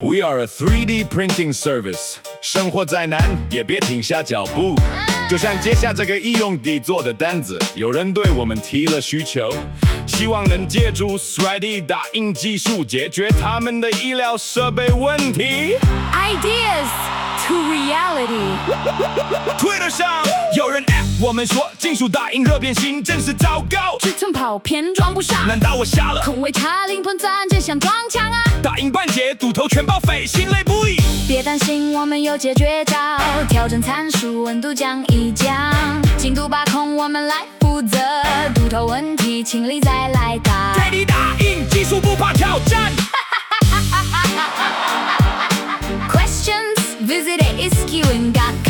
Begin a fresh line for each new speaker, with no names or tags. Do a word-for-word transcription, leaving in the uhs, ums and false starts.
We are a three D printing service， 生活再难也别停下脚步。就像接下这个医用底座的单子，有人对我们提了需求，希望能借助 三 D 打印技术解决他们的医疗设备问题。
Ideas to reality。
Twitter 上有人 at 我们说，金属打印热变形真是糟糕，
尺寸跑偏装不上，
难道我瞎了？
空位差零分钻戒像撞墙啊！
打印半截，堵头全报废，心累不已。
别担心，我们有解决招，调整参数，温度降一降，精度把控我们来负责，堵头问题清理再来打。
三 D 打印技术不怕挑战。
Questions? Visit A S Q and got